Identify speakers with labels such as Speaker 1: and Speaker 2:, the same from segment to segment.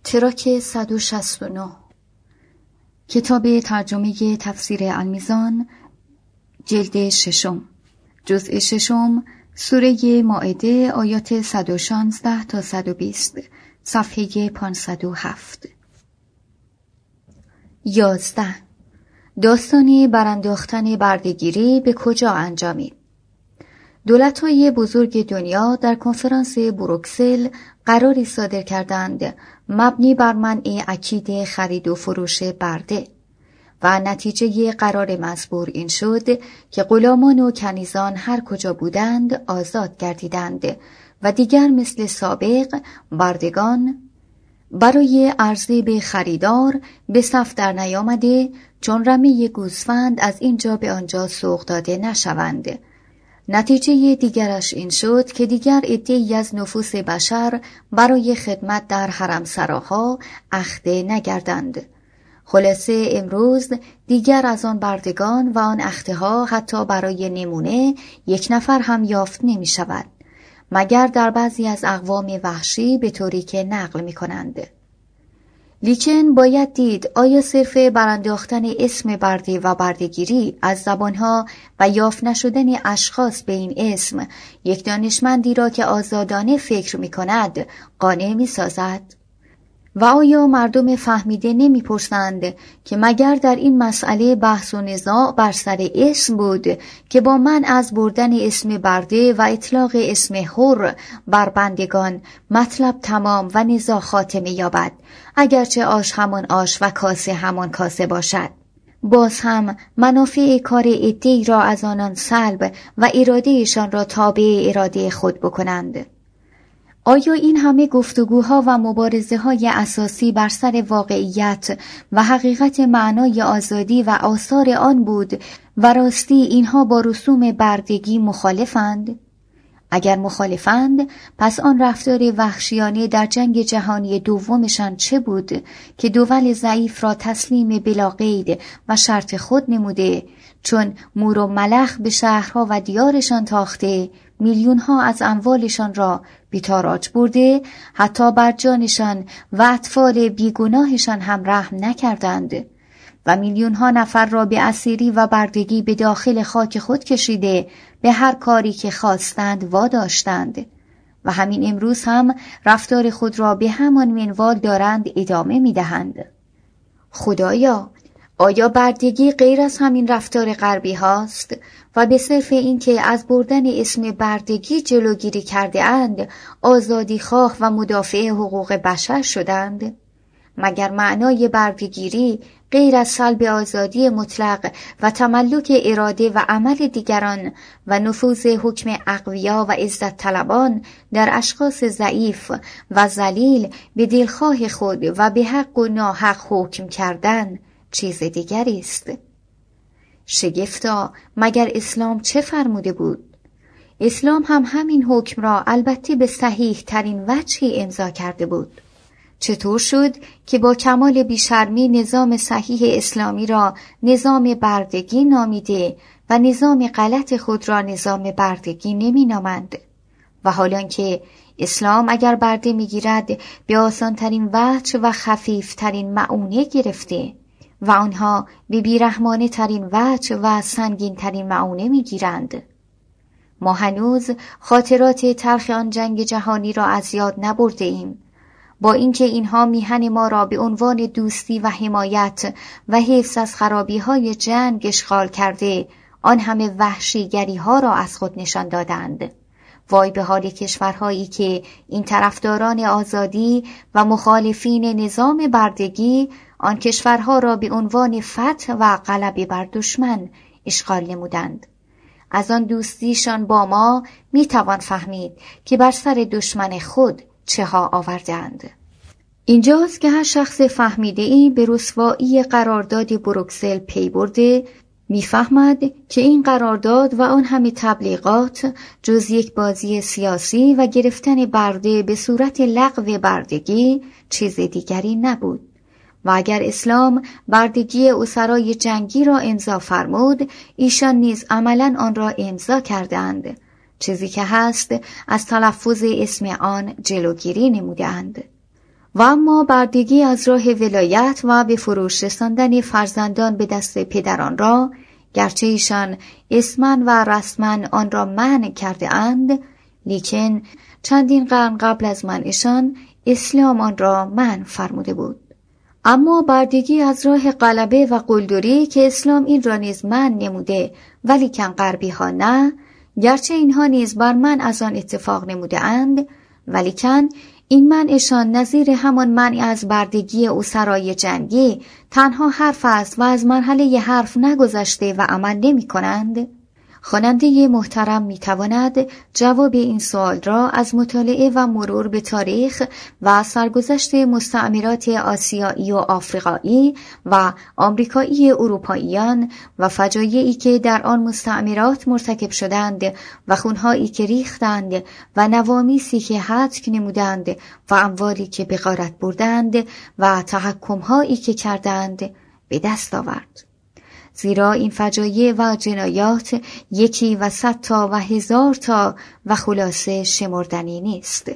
Speaker 1: تراک 169 کتاب ترجمه تفسیر المیزان، جلد 6، جزء 6، سوره مائده، آیات 116 تا 120، صفحه 507. 11. داستان برانداختن بردهگیری به کجا انجامید؟ دولت‌های بزرگ دنیا در کنفرانس بروکسل قراری صادر کردند مبنی بر منع اکید خرید و فروش برده و نتیجه قرار مزبور این شد که غلامان و کنیزان هر کجا بودند آزاد گردیدند و دیگر مثل سابق بردگان برای عرضه به خریدار به صف در نیامده چون رمه گوسفند از اینجا به آنجا سوق داده نشوند. نتیجه دیگرش این شد که دیگر عده‌ای از نفوس بشر برای خدمت در حرمسراها اخته نگردند. خلاصه امروز دیگر از آن بردگان و آن اخته ها حتی برای نمونه یک نفر هم یافت نمی شود، مگر در بعضی از اقوام وحشی به طوری که نقل می کنند. لیکن باید دید آیا صرف برانداختن اسم برده و بردهگیری از زبانها و یافت نشدن اشخاص به این اسم یک دانشمندی را که آزادانه فکر می کند قانع می سازد؟ و آیا مردم فهمیده نمی پرسند که مگر در این مسئله بحث و نزاع بر سر اسم بود که با من از بردن اسم برده و اطلاق اسم حر بر بندگان مطلب تمام و نزاع خاتمه یابد، اگرچه آش همان آش و کاسه همان کاسه باشد. باز هم منافع کار عده‌ای را از آنان سلب و ارادهشان را تابع اراده خود بکنند. آیا این همه گفتگوها و مبارزه های اساسی بر سر واقعیت و حقیقت معنای آزادی و آثار آن بود و راستی اینها با رسوم بردگی مخالفند؟ اگر مخالفند، پس آن رفتار وحشیانه در جنگ جهانی دومشان چه بود که دول ضعیف را تسلیم بلا قید و شرط خود نموده، چون مور و ملخ به شهرها و دیارشان تاخته، میلیونها از اموالشان را بی‌تاراج برده، حتی بر جانشان و اطفال بیگناهشان هم رحم نکردند و میلیونها نفر را به اسیری و بردگی به داخل خاک خود کشیده به هر کاری که خواستند واداشتند و همین امروز هم رفتار خود را به همان منوال دارند ادامه می‌دهند. خدایا، آیا بردگی غیر از همین رفتار غربی هاست و به صرف این که از بردن اسم بردگی جلوگیری کرده اند آزادی خواه و مدافع حقوق بشر شدند؟ مگر معنای بردگیری غیر از سلب آزادی مطلق و تملک اراده و عمل دیگران و نفوذ حکم اقویا و عزت طلبان در اشخاص ضعیف و ذلیل به دلخواه خود و به حق و ناحق حکم کردن چیز دیگری است؟ شگفتا، مگر اسلام چه فرموده بود؟ اسلام هم همین حکم را البته به صحیح ترین وجهی امضا کرده بود. چطور شد که با کمال بیشرمی نظام صحیح اسلامی را نظام بردگی نامیده و نظام غلط خود را نظام بردگی نمی نامند؟ و حالان که اسلام اگر برده می گیرد به آسان ترین وجه و خفیف ترین معونه گرفته و آنها به بیرحمانه ترین وجه و سنگین ترین معونه می گیرند. ما هنوز خاطرات تلخ آن جنگ جهانی را از یاد نبرده ایم، با اینکه اینها میهن ما را به عنوان دوستی و حمایت و حفظ از خرابی های جنگ اشغال کرده آن همه وحشیگری ها را از خود نشان دادند. وای به حال کشورهایی که این طرفداران آزادی و مخالفین نظام بردگی آن کشورها را به عنوان فتح و غلبه بر دشمن اشغال نمودند. از آن دوستیشان با ما می توان فهمید که بر سر دشمن خود چه ها آوردند. اینجاست که هر شخص فهمیده‌ای به رسوایی قرارداد بروکسل پی برده میفهمد که این قرارداد و آن همه تبلیغات جز یک بازی سیاسی و گرفتن برده به صورت لغو بردگی چیز دیگری نبود. و اگر اسلام بردگی اسرای جنگی را امضا فرمود، ایشان نیز عملاً آن را امضا کردند، چیزی که هست از تلفظ اسم آن جلوگیری نمودند. و اما بردگی از راه ولایت و به فروش رساندن فرزندان به دست پدران را، گرچه ایشان اسماً و رسماً آن را منع کرده اند، لیکن چندین قرن قبل از منعشان اسلام آن را منع فرموده بود. اما بردگی از راه غلبه و قلدری که اسلام این را نیز منع نموده ولیکن غربی ها نه، گرچه اینها نیز بر منع از آن اتفاق نموده اند، ولیکن این منعشان نظیر همان منع از بردگی اسرای جنگی تنها حرف است و از مرحله حرف نگذشته و عمل نمی کنند. خواننده محترم می تواند جواب این سوال را از مطالعه و مرور به تاریخ و سرگذشت مستعمرات آسیایی و آفریقایی و آمریکایی اروپاییان و فجایعی که در آن مستعمرات مرتکب شدند و خونهایی که ریختند و نوامیسی که هتک نمودند و اموالی که به غارت بردند و تحکمهایی که کردند به دست آورد. زیرا این فجایع و جنایات یکی و 100 تا و 1000 تا و خلاصه شمردنی نیست.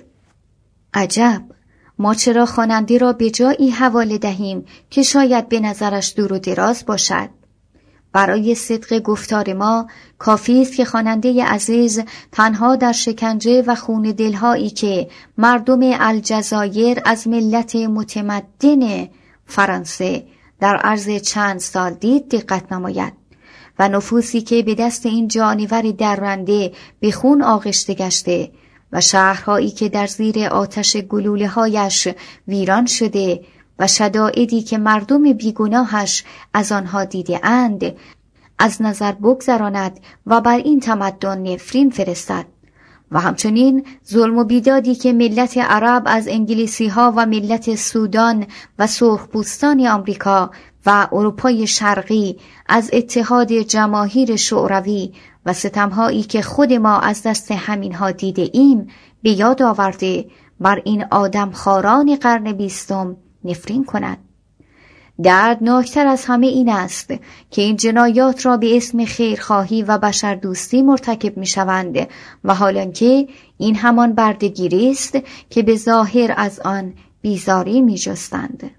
Speaker 1: عجب، ما چرا خواننده را به جایی حواله دهیم که شاید به نظرش دور و دراز باشد؟ برای صدق گفتار ما کافی است که خواننده عزیز تنها در شکنجه و خون دلهایی که مردم الجزایر از ملت متمدن فرانسه در عرض چند سال دید دقت نماید و نفوسی که به دست این جانور درنده به خون آغشته گشته و شهرهایی که در زیر آتش گلوله هایش ویران شده و شدائدی که مردم بیگناهش از آنها دیده اند از نظر بگذراند و بر این تمدن نفرین فرستد و همچنین ظلم و بیدادی که ملت عرب از انگلیسی ها و ملت سودان و سرخپوستان آمریکا و اروپای شرقی از اتحاد جماهیر شوروی و ستمهایی که خود ما از دست همینها دیده ایم به یاد آورده بر این آدمخواران قرن 20 نفرین کند. دردناکتر از همه این است که این جنایات را به اسم خیرخواهی و بشردوستی مرتکب می شوند و حالانکه این همان بردگیری است که به ظاهر از آن بیزاری می جستند.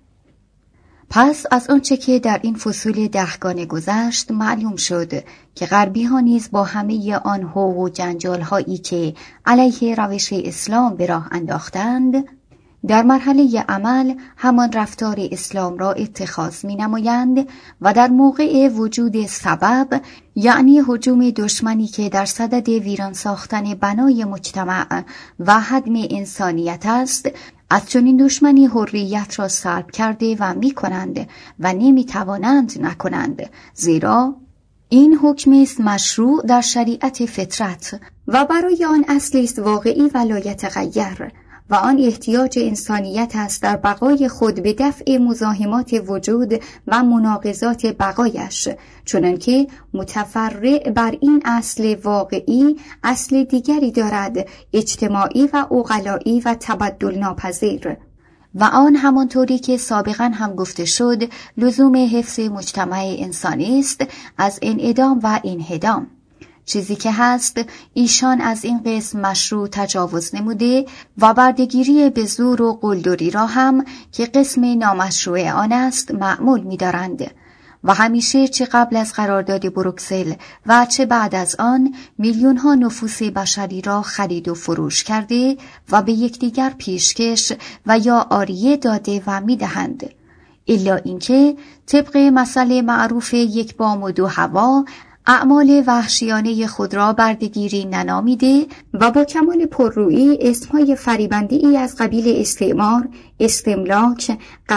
Speaker 1: پس از آنچه که در این فصول دهگانه گذشت معلوم شد که غربی ها نیز با همه آن هو و جنجال هایی که علیه روش اسلام به راه انداختند در مرحله عمل همان رفتار اسلام را اتخاذ می نمایند و در موقع وجود سبب، یعنی هجوم دشمنی که در صدد ویران ساختن بنای مجتمع و هدم انسانیت است، از چنین دشمنی حریت را سلب کرده و می کنند و نمی توانند نکنند، زیرا این حکم است مشروع در شریعت فطرت و برای آن اصلی است واقعی و لایتغیر و آن احتیاج انسانیت است در بقای خود به دفع مزاحمات وجود و مناقضات بقایش، چنانکه متفرع بر این اصل واقعی اصل دیگری دارد، اجتماعی و عقلایی و تبدل ناپذیر، و آن همانطوری که سابقا هم گفته شد لزوم حفظ مجتمع انسانی است از انعدام و انهدام. چیزی که هست ایشان از این قسم مشروع تجاوز نموده و بردگیری به زور و قلدری را هم که قسم نامشروع آن است معمول می دارند و همیشه چه قبل از قرارداد بروکسل و چه بعد از آن میلیون ها نفوس بشری را خرید و فروش کرده و به یکدیگر پیشکش و یا عاریه داده و می دهند. الا اینکه طبق مثل معروف یک بام و دو هوا اعمال وحشیانه خود را بردگیری ننامیده و با کمال پررویی اسمهای فریبنده‌ای از قبیل استعمار، استملاک،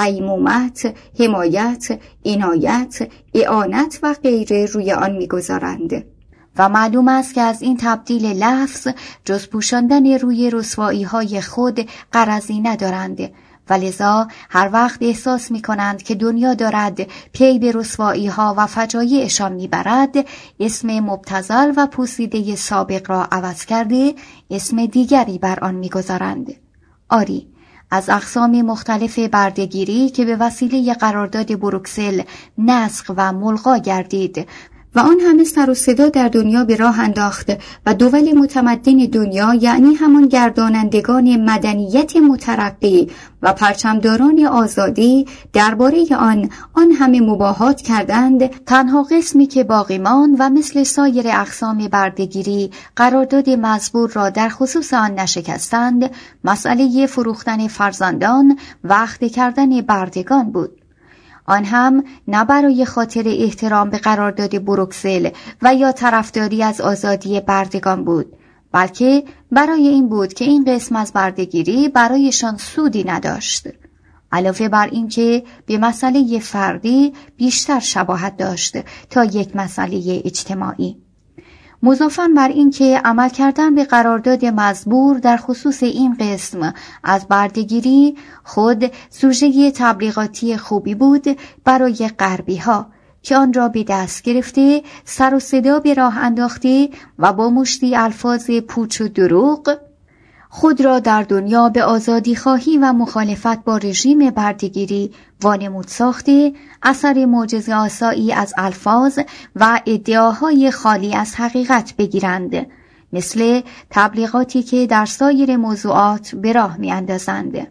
Speaker 1: قیمومت، حمایت، عنایت، اعانت و غیره روی آن می‌گذارند. و معلوم است که از این تبدیل لفظ جز پوشاندن روی رسوایی‌های خود غرضی ندارند و لذا هر وقت احساس می کنند که دنیا دارد پی به رسوایی ها و فجایعشان می برد، اسم مبتذل و پوسیده سابق را عوض کرده اسم دیگری بر آن می گذارند. آری، از اقسام مختلف بردگیری که به وسیله قرارداد بروکسل نسخ و ملغا گردید و آن همه سر و صدا در دنیا به راه انداخت و دول متمدن دنیا، یعنی همان گردانندگان مدنیت مترقی و پرچمداران آزادی، درباره آن همه مباهات کردند. تنها قسمی که باقی ماند و مثل سایر اقسام برده‌گیری قرارداد مزبور را در خصوص آن نشکستند، مسئله فروختن فرزندان و اخذ کردن بردگان بود. آن هم نه برای خاطر احترام به قرارداد بروکسل و یا طرفداری از آزادی بردگان بود، بلکه برای این بود که این قسم از برده‌گیری برایشان سودی نداشت، علاوه بر این که به مسئله فردی بیشتر شباهت داشت تا یک مسئله اجتماعی. مضافاً بر این که عمل کردن به قرارداد مزبور در خصوص این قسم از برده‌گیری خود سوژه تبلیغاتی خوبی بود برای غربی ها که آن را به دست گرفته، سر و صدا به راه انداخته و با مشتی الفاظ پوچ و دروغ خود را در دنیا به آزادی خواهی و مخالفت با رژیم برده‌گیری وانمود ساخته، اثر معجزه آسایی از الفاظ و ادعاهای خالی از حقیقت بگیرند، مثل تبلیغاتی که در سایر موضوعات به راه می اندازند.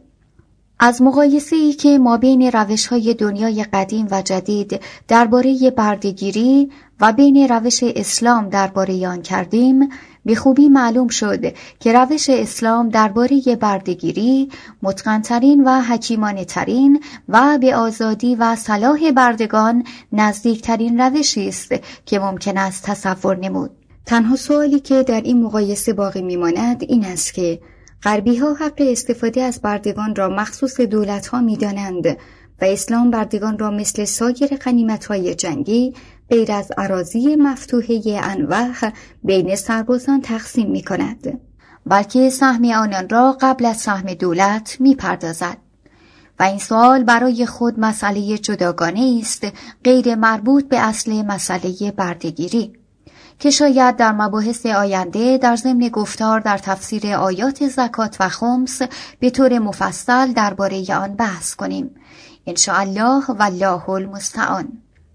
Speaker 1: از مقایسه‌ای که ما بین روش‌های دنیای قدیم و جدید درباره برده‌گیری و بین روش اسلام درباره آن کردیم، به خوبی معلوم شد که روش اسلام درباره برده‌گیری متقن‌ترین و حکیمانه‌ترین و به آزادی و صلاح بردگان نزدیکترین روشی است که ممکن است تصور نمود. تنها سوالی که در این مقایسه باقی می‌ماند این است که غربی‌ها حق استفاده از بردگان را مخصوص دولت‌ها می‌دانند و اسلام بردگان را مثل سایر غنیمت‌های جنگی غیر از اراضی مفتوحه انواع بین سربازان تقسیم می‌کند، بلکه سهم آنان را قبل از سهم دولت می‌پردازد. و این سوال برای خود مسئله جداگانه است، غیر مربوط به اصل مسئله برده‌گیری، که شاید در مباحث آینده در ضمن گفتار در تفسیر آیات زکات و خمس به طور مفصل درباره آن بحث کنیم. انشاءالله والله المستعان.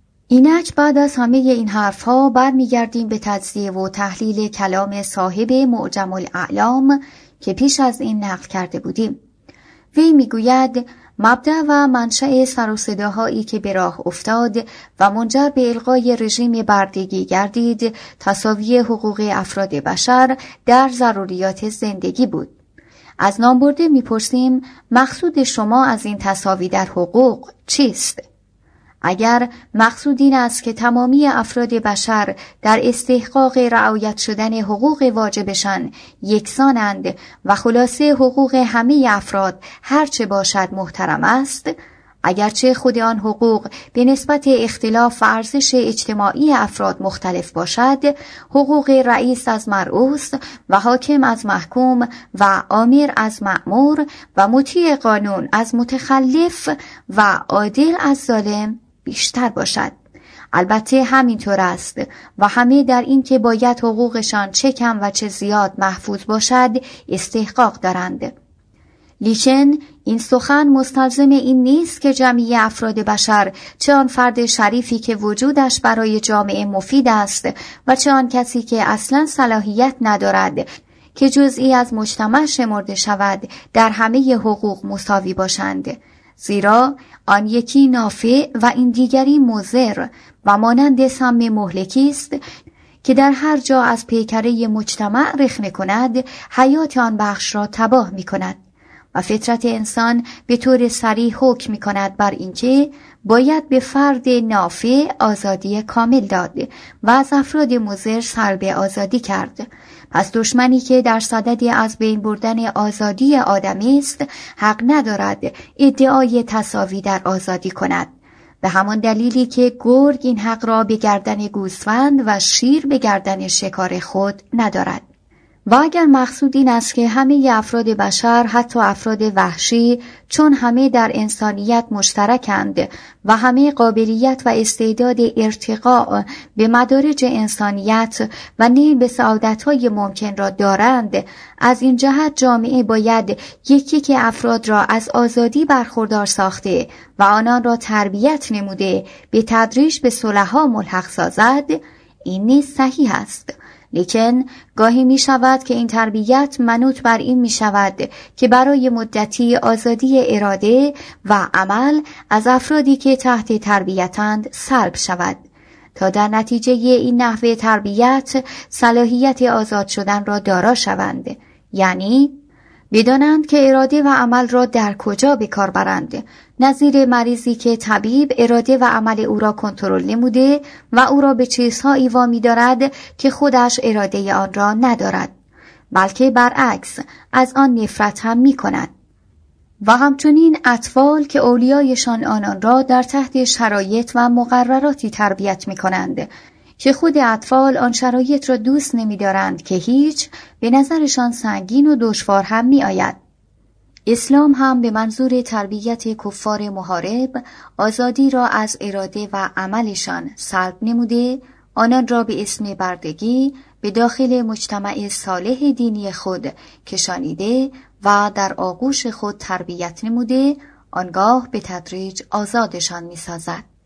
Speaker 1: اینک بعد از همه این حرفها برمیگردیم به تجزیه و تحلیل کلام صاحب معجم الاعلام که پیش از این نقل کرده بودیم. وی میگوید مبدأ و منشأ سر و صداهایی که به راه افتاد و منجر به الغای رژیم بردگی گردید تساوی حقوق افراد بشر در ضروریات زندگی بود. از نامبرده میپرسیم مقصود شما از این تساوی در حقوق چیست؟ اگر مقصود این است که تمامی افراد بشر در استحقاق رعایت شدن حقوق واجبشان یکسانند و خلاصه حقوق همه افراد هرچه باشد محترم است، اگرچه خود آن حقوق به نسبت اختلاف و ارزش اجتماعی افراد مختلف باشد، حقوق رئیس از مرئوس و حاکم از محکوم و آمر از مأمور و مطیع قانون از متخلف و عادل از ظالم بیشتر باشد. البته همینطور است و همه در این که باید حقوقشان چه کم و چه زیاد محفوظ باشد استحقاق دارند. لیکن این سخن مستلزم این نیست که جمعی افراد بشر، چه آن فرد شریفی که وجودش برای جامعه مفید است و چه آن کسی که اصلا صلاحیت ندارد که جزئی از مجتمع شمرده شود، در همه حقوق مساوی باشند، زیرا آن یکی نافع و این دیگری مضر و مانند سم مهلکی است که در هر جا از پیکره مجتمع رخنه کند حیات آن بخش را تباه می کند و فطرت انسان به طور صریح حکم می کند بر اینکه باید به فرد نافع آزادی کامل داد و از افراد مضر سلب آزادی کرد. پس دشمنی که در صدد از بین بردن آزادی آدمی است حق ندارد ادعای تساوی در آزادی کند، به همان دلیلی که گرگ این حق را به گردن گوسفند و شیر به گردن شکار خود ندارد. و اگر مقصود این است که همه افراد بشر، حتی افراد وحشی، چون همه در انسانیت مشترکند و همه قابلیت و استعداد ارتقاء به مدارج انسانیت و نیل به سعادت‌های ممکن را دارند، از این جهت جامعه باید یکی که افراد را از آزادی برخوردار ساخته و آنان را تربیت نموده به تدریج به صلحا ملحق سازد، این نیز صحیح است، لیکن گاهی می شود که این تربیت منوط بر این می شود که برای مدتی آزادی اراده و عمل از افرادی که تحت تربیتند سلب شود تا در نتیجه این نحوه تربیت صلاحیت آزاد شدن را دارا شوند، یعنی بدانند که اراده و عمل را در کجا به کار برند، نظیر مریضی که طبیب اراده و عمل او را کنترل نموده و او را به چیزهایی وامی دارد که خودش اراده آن را ندارد، بلکه برعکس از آن نفرت هم می کند. و همچنین اطفال که اولیایشان آنان را در تحت شرایط و مقرراتی تربیت می کنند که خود اطفال آن شرایط را دوست نمی دارند که هیچ به نظرشان سنگین و دشوار هم می آید. اسلام هم به منظور تربیت کفار محارب آزادی را از اراده و عملشان سلب نموده، آنان را به اسم بردگی به داخل مجتمع صالح دینی خود کشانیده و در آغوش خود تربیت نموده، آنگاه به تدریج آزادشان می سازد.